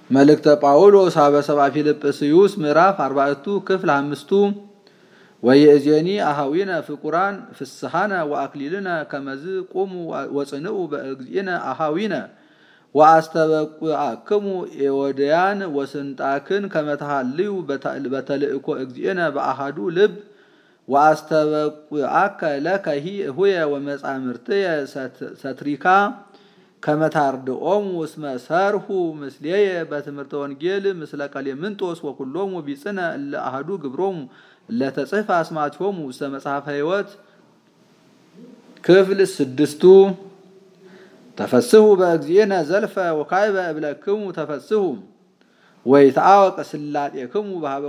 መልእክተ ጳውሎስ ሀበ ሰብአ ፊልጵስዩስ ምዕራፍ 4 ክፍል 5 ወየእዜኒ አሃዊነ ፍቁራን ፍስሐነ ወአክሊልነ ከመዝ ቁሙ ወጽንኡ በእግዚእነ አሃዊነ ወአስተበቁአክሙ ኤወድያን ወስንጣክን ከመተሃልዩ በተልእኮ እግዚእነ በአሃዱ ልብ ወአስተበቁአከ ለከሂ ሁየ ወመጻምርትየ ሰትሪካ ከመታርድኦሙ እስመ ሰርሁ ምስሌየ በትምህርተ ወንጌል ምስለ ቀሌምንጦስ ወኩሎሙ ቢጽነ እለ አሃዱ ግብሮሙ ለተጽሕፈ አስማቲሆሙ ውስተ መጽሐፈ ሕይወት ክፍል 6 ተፈስሑ በእግዚእነ ዘልፈ ወካዕበ እብለክሙ ተፈስሑ ወይትአወቅ ስላጤክሙ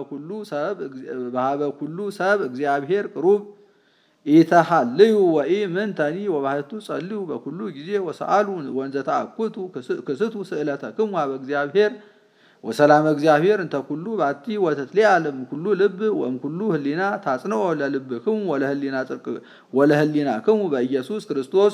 በሀበ ኩሉ ሰብ እግዚአብሔር ቅሩብ ኢተሃልዩ ወኢ ምንተኒ ወባህቱ ጸልዩ በኩሉ ጊዜ ወሰአሉ ወንዘ ተአኩቱ ክስቱ ስእለተክሙ ሀበ እግዚአብሔር ወሰላም እግዚአብሔር እንተ ኩሉ ባቲ ወተትሊዓለም ኩሉ ልብ ወእምኩሉ ህሊና ታጽንኦ ለልብክሙ ወለህሊና ጽድቅ ወለህሊናክሙ በኢየሱስ ክርስቶስ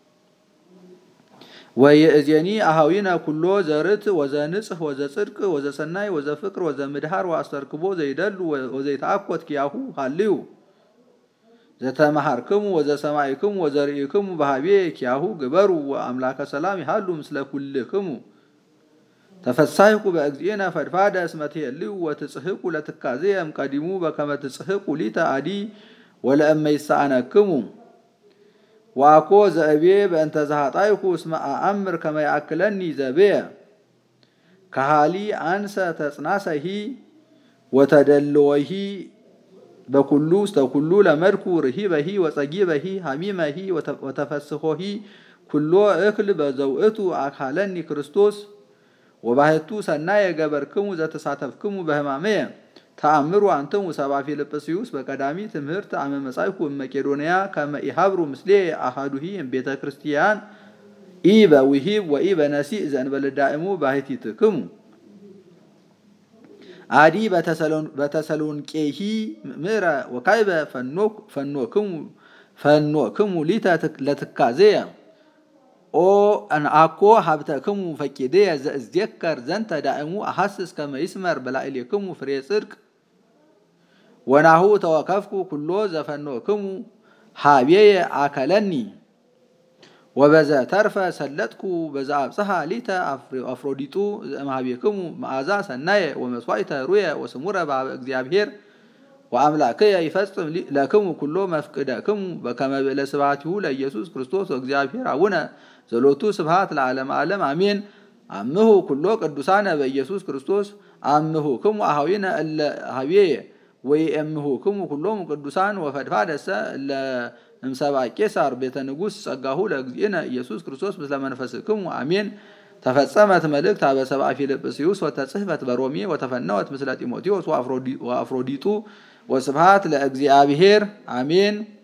ወየእዜኒ አሃዊነ ኩሎ ዘርት ወዘንጽህ ወዘጽድቅ ወዘሰናይ ወዘፍቅር ወዘምድሃር ወአስተርክቦ ዘይደሉ ወዘይተአኮት ኪያሁ ሃልዩ ዘተመሃርክሙ ወዘሰማዕክሙ ወዘርኢክሙ በሃቤ ኪያሁ ግበሩ ወአምላከ ሰላም ይሃሉ ምስለ ኩልክሙ ተፈሳይኩ በእግዚእነ ፈድፋደ እስመ ትሄልዩ ወትጽሕቁ ለትካዜየም ቀዲሙ በከመ ትጽሕቁ ሊተ አዲ ወለእመ ይሳአነክሙ ዋኮ ዘእቤ በእንተ ዘኃጣይኩ እስመ አአምር ከመ ያእክለኒ ዘቤየ ከሃሊ አንሰ ተጽናሰሂ ወተደልወሂ በኩሉ ስተኩሉ ለመድኩ ርሂበሂ ወጸጊበሂ ሐሚመሂ ወተፈስሖሂ ኩሎ እክል በዘውእቱ አካለኒ ክርስቶስ ወባህቱ ሰናየ ገበርክሙ ዘተሳተፍክሙ በሕማመየ ተአምሩ አንትሙ ሰብአ ፊልጵስዩስ በቀዳሚ ትምህርት አመ መጻእኩ እመቄዶንያ ከመ ኢሃብሩ ምስሌ አሃዱሂ እምቤተ ክርስቲያን ኢ በውሂብ ወኢ በነሲእ ዘእንበለ ዳእሙ ባሕቲትክሙ አዲ በተሰሎንቄሂ ምዕረ ወካዕበ ፈኖክሙ ሊተ ለትካዜየ ኦ አንአኮ ሀብተክሙ ፈቂድየ ዘእዝየከር ዘንተ ዳእሙ አሐስስ ከመ ይስመር በላዕሌክሙ ፍሬ ጽድቅ ወናሁ ተወከፍኩ ኩሎ ዘፈኖክሙ ሀቤየ አከለኒ ወበዘ ተርፈ ሰለጥኩ በዛ አብጽሐ ሊተ አፍሮዲጡ ዘእምኀቤክሙ መዓዛ ሰናየ ወመስዋዕተ ሩየ ወስሙረ በኀበ እግዚአብሔር ወአምላክየ ይፈጽም ለክሙ ኩሎ መፍቅደክሙ በከመ ብዕለ ስብሐቲሁ ለኢየሱስ ክርስቶስ ወእግዚአብሔር አቡነ ዘሎቱ ስብሐት ለዓለመ ዓለም አሜን። አምሁ ኩሎ ቅዱሳነ በኢየሱስ ክርስቶስ አምሁ ክሙ አኀዊነ እለ ኀቤየ ወይእምሁ ክሙ ኩሎሙ ቅዱሳን ወፈድፋደሰ እለ እምሰብአ ቄሳር ቤተ ንጉሥ ጸጋሁ ለእግዚእነ ኢየሱስ ክርስቶስ ምስለ መንፈስክሙ አሜን። ተፈጸመት መልእክት ሀበ ሰብአ ፊልጵስዩስ ወተጽሕፈት በሮሜ ወተፈነወት ምስለ ጢሞቴዎስ ወአፍሮዲጡ ወስብሐት ለእግዚአብሔር አሜን።